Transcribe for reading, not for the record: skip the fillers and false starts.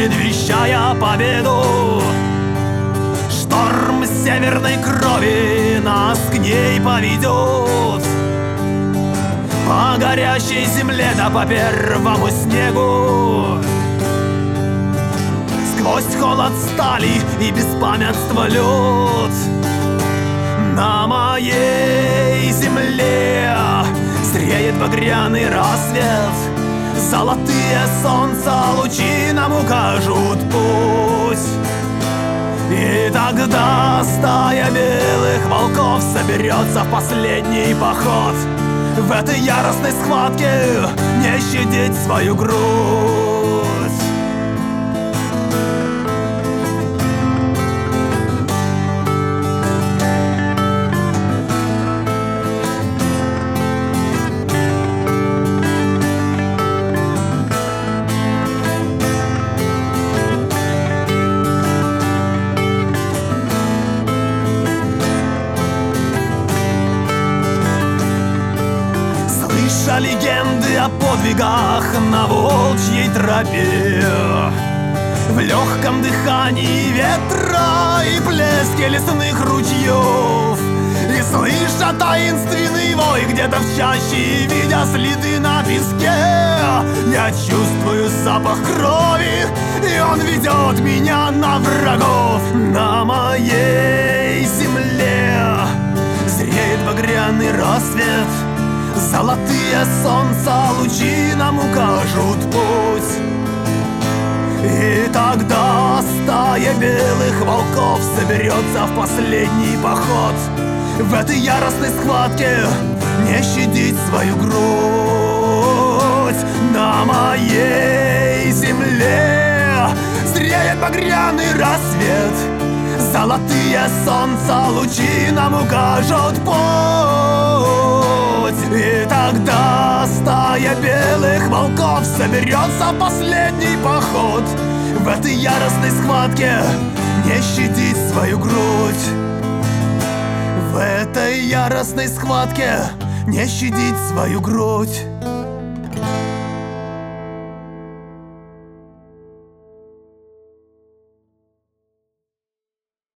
предвещая победу. Шторм северной крови нас к ней поведет. По горящей земле да по первому снегу. Сквозь холод стали и беспамятство лед. На моей земле зреет багряный рассвет. Золотые солнца лучи нам укажут путь. И тогда стая белых волков соберется в последний поход. В этой яростной схватке не щадить свою грудь. Легенды о подвигах на волчьей тропе, в легком дыхании ветра и плеске лесных ручьев. И слыша таинственный вой где-то в чаще, видя следы на песке, я чувствую запах крови, и он ведет меня на врагов. На моей земле зреет багряный рассвет. Золотые солнца лучи нам укажут путь. И тогда стая белых волков соберется в последний поход. В этой яростной схватке не щадить свою грудь. На моей земле зреет багряный рассвет. Золотые солнца лучи нам укажут путь. И тогда стая белых волков соберется в последний поход. В этой яростной схватке не щадить свою грудь. В этой яростной схватке не щадить свою грудь.